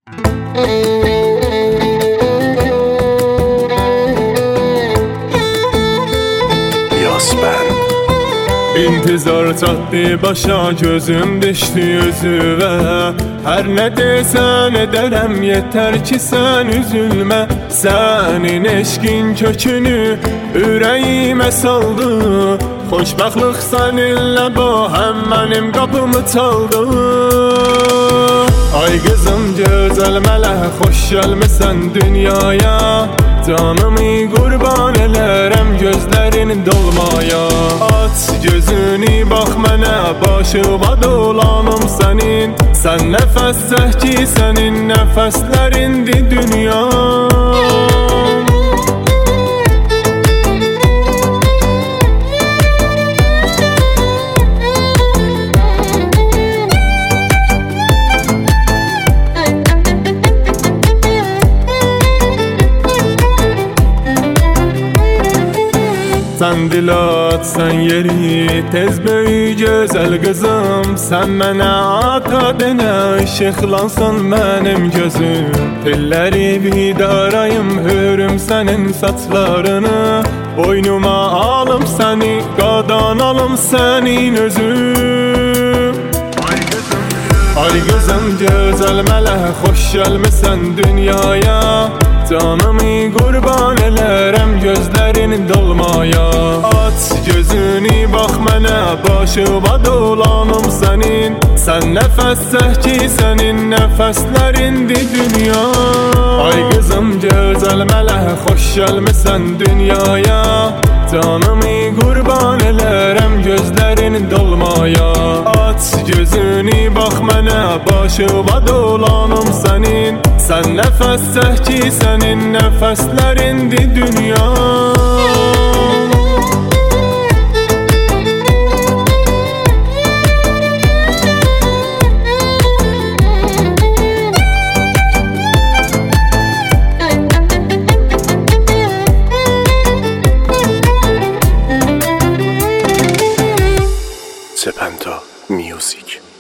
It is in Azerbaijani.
İntizar çatdı başa, gözüm düştü özüve. Her ne desen ederim, yeter ki sen üzülme. Senin eşkin kökünü ürəyimə saldı. Xoşbəxtlik səninlə bahəm mənim qapımı çaldı. Ay qızım gözəl mələk, xoş gəlmisən dünyaya. Canımı qurban elərəm gözlərin dolmaya. Aç gözünü bax mənə, başıma dolanım sənin. Sən nəfəs çək ki sənin nəfəslərindir dünya. Sən dil at, sən yeri, tez böyü gözəl qızım. Sən mənə ata denə, işıqlansın mənim gözüm. Telləri vidarayım, hürüm sənin saçlarını. Boynuma alım səni, qadan alım sənin özüm. Ay qızım gözəl mələk, xoş gəlmisən dünyaya. Canımı qurban elərəm gözlərin dolmaya. Aç gözünü bax mənə, başıma dolanım sənin. Sən nəfəs çək ki sənin nəfəslərindir dünya. Ay qızım gözəl mələk, xoş gəlmisən dünyaya. Canımı qurban elərəm gözlərin dolmaya. Aç gözünü bax mənə, başıma dolanım sənin. Sən nəfəs çək ki sənin nəfəslərindir dünya. Sepento Music.